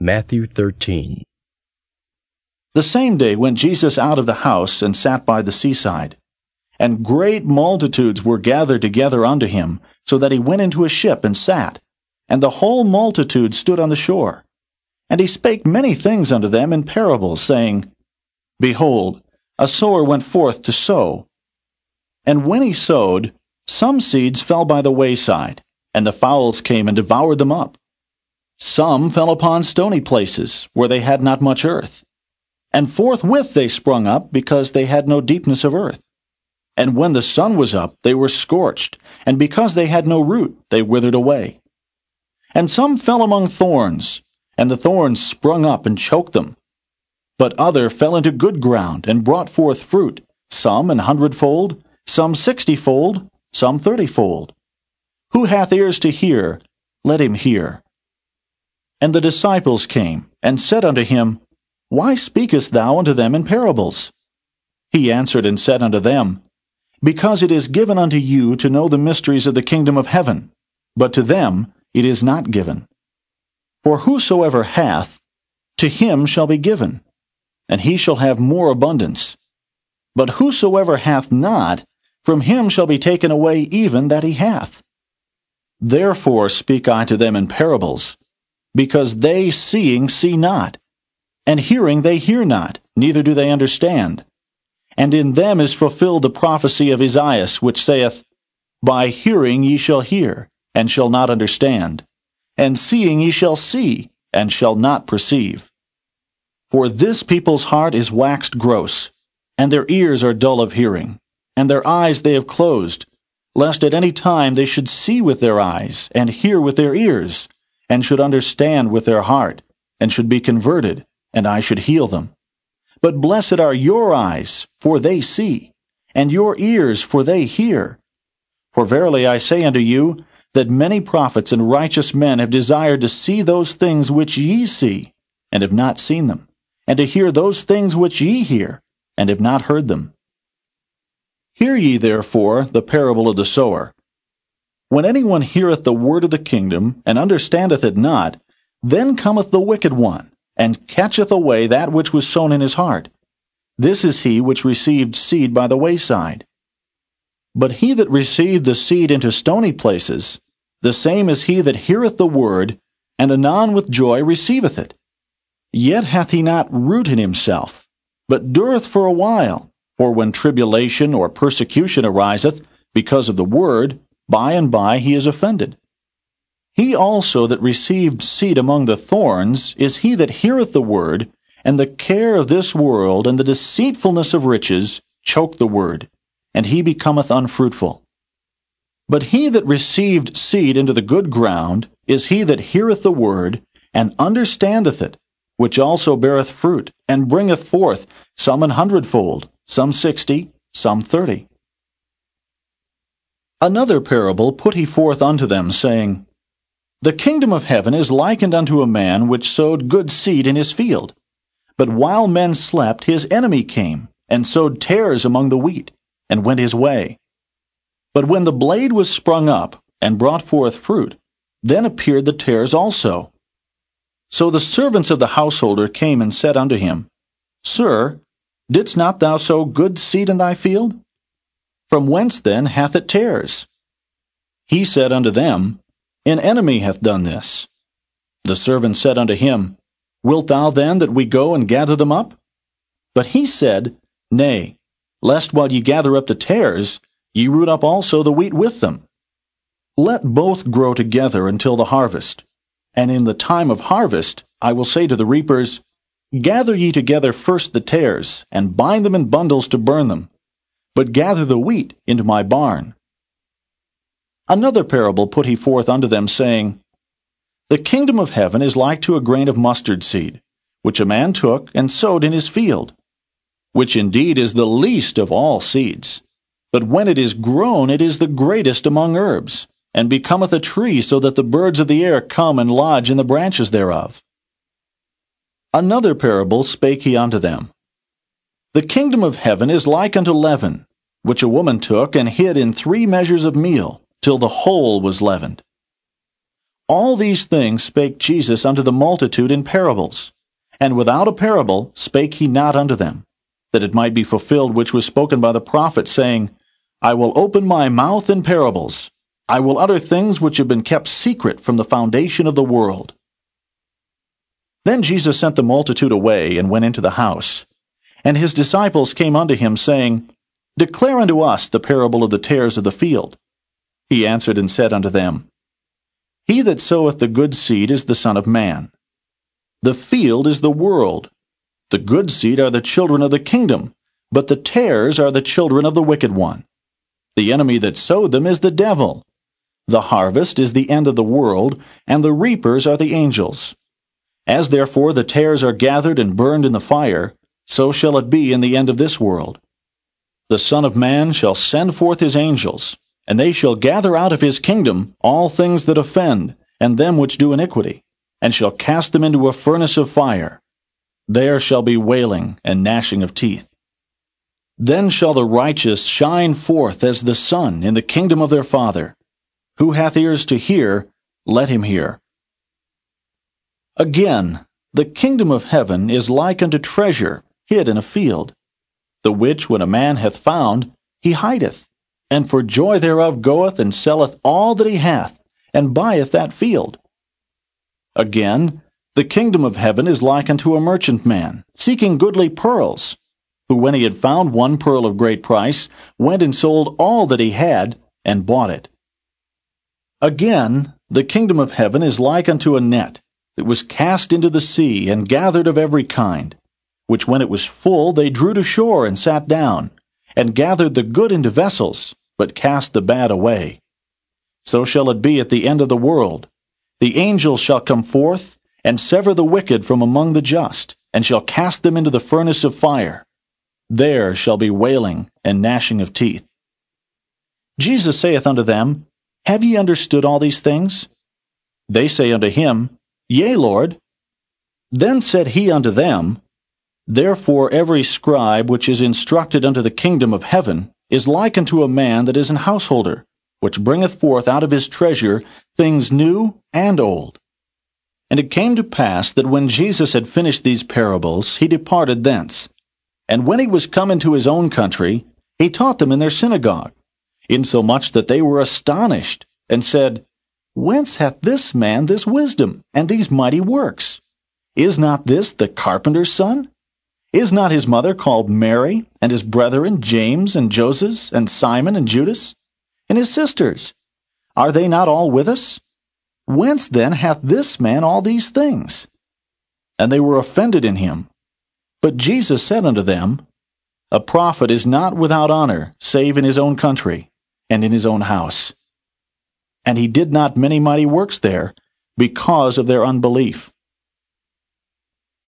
Matthew 13. The same day went Jesus out of the house and sat by the seaside. And great multitudes were gathered together unto him, so that he went into a ship and sat. And the whole multitude stood on the shore. And he spake many things unto them in parables, saying, Behold, a sower went forth to sow. And when he sowed, some seeds fell by the wayside, and the fowls came and devoured them up. Some fell upon stony places, where they had not much earth. And forthwith they sprung up, because they had no deepness of earth. And when the sun was up, they were scorched, and because they had no root, they withered away. And some fell among thorns, and the thorns sprung up and choked them. But other fell into good ground, and brought forth fruit, some 100-fold, some 60-fold, some 30-fold. Who hath ears to hear, let him hear. And the disciples came, and said unto him, Why speakest thou unto them in parables? He answered and said unto them, Because it is given unto you to know the mysteries of the kingdom of heaven, but to them it is not given. For whosoever hath, to him shall be given, and he shall have more abundance. But whosoever hath not, from him shall be taken away even that he hath. Therefore speak I to them in parables, because they seeing see not, and hearing they hear not, neither do they understand. And in them is fulfilled the prophecy of Esaias, which saith, By hearing ye shall hear, and shall not understand, and seeing ye shall see, and shall not perceive. For this people's heart is waxed gross, and their ears are dull of hearing, and their eyes they have closed, lest at any time they should see with their eyes, and hear with their ears, and should understand with their heart, and should be converted, and I should heal them. But blessed are your eyes, for they see, and your ears, for they hear. For verily I say unto you, that many prophets and righteous men have desired to see those things which ye see, and have not seen them, and to hear those things which ye hear, and have not heard them. Hear ye therefore the parable of the sower. When anyone heareth the word of the kingdom, and understandeth it not, then cometh the wicked one, and catcheth away that which was sown in his heart. This is he which received seed by the wayside. But he that received the seed into stony places, the same is he that heareth the word, and anon with joy receiveth it. Yet hath he not root in himself, but dureth for a while. For when tribulation or persecution ariseth because of the word, by and by he is offended. He also that received seed among the thorns is he that heareth the word, and the care of this world and the deceitfulness of riches choke the word, and he becometh unfruitful. But he that received seed into the good ground is he that heareth the word, and understandeth it, which also beareth fruit, and bringeth forth some 100-fold, some 60, some 30. Another parable put he forth unto them, saying, The kingdom of heaven is likened unto a man which sowed good seed in his field. But while men slept, his enemy came, and sowed tares among the wheat, and went his way. But when the blade was sprung up, and brought forth fruit, then appeared the tares also. So the servants of the householder came and said unto him, Sir, didst not thou sow good seed in thy field? From whence then hath it tares? He said unto them, An enemy hath done this. The servants said unto him, Wilt thou then that we go and gather them up? But he said, Nay, lest while ye gather up the tares, ye root up also the wheat with them. Let both grow together until the harvest. And in the time of harvest I will say to the reapers, Gather ye together first the tares, and bind them in bundles to burn them, but gather the wheat into my barn. Another parable put he forth unto them, saying, The kingdom of heaven is like to a grain of mustard seed, which a man took and sowed in his field, which indeed is the least of all seeds. But when it is grown, it is the greatest among herbs, and becometh a tree, so that the birds of the air come and lodge in the branches thereof. Another parable spake he unto them. The kingdom of heaven is like unto leaven, which a woman took and hid in 3 measures of meal, till the whole was leavened. All these things spake Jesus unto the multitude in parables. And without a parable spake he not unto them, that it might be fulfilled which was spoken by the prophet, saying, I will open my mouth in parables. I will utter things which have been kept secret from the foundation of the world. Then Jesus sent the multitude away, and went into the house. And his disciples came unto him, saying, Declare unto us the parable of the tares of the field. He answered and said unto them, He that soweth the good seed is the Son of Man. The field is the world. The good seed are the children of the kingdom, but the tares are the children of the wicked one. The enemy that sowed them is the devil. The harvest is the end of the world, and the reapers are the angels. As therefore the tares are gathered and burned in the fire, so shall it be in the end of this world. The Son of Man shall send forth his angels, and they shall gather out of his kingdom all things that offend, and them which do iniquity, and shall cast them into a furnace of fire. There shall be wailing and gnashing of teeth. Then shall the righteous shine forth as the sun in the kingdom of their Father. Who hath ears to hear, let him hear. Again, the kingdom of heaven is like unto treasure hid in a field, the which when a man hath found, he hideth, and for joy thereof goeth and selleth all that he hath, and buyeth that field. Again, the kingdom of heaven is like unto a merchantman, seeking goodly pearls, who when he had found one pearl of great price, went and sold all that he had, and bought it. Again, the kingdom of heaven is like unto a net, that was cast into the sea, and gathered of every kind, which when it was full they drew to shore, and sat down, and gathered the good into vessels, but cast the bad away. So shall it be at the end of the world. The angels shall come forth, and sever the wicked from among the just, and shall cast them into the furnace of fire. There shall be wailing and gnashing of teeth. Jesus saith unto them, Have ye understood all these things? They say unto him, Yea, Lord. Then said he unto them, Therefore every scribe which is instructed unto the kingdom of heaven is like unto a man that is an householder, which bringeth forth out of his treasure things new and old. And it came to pass that when Jesus had finished these parables, he departed thence. And when he was come into his own country, he taught them in their synagogue, insomuch that they were astonished, and said, Whence hath this man this wisdom, and these mighty works? Is not this the carpenter's son? Is not his mother called Mary, and his brethren James, and Joses, and Simon, and Judas? And his sisters, are they not all with us? Whence then hath this man all these things? And they were offended in him. But Jesus said unto them, A prophet is not without honor, save in his own country, and in his own house. And he did not many mighty works there, because of their unbelief.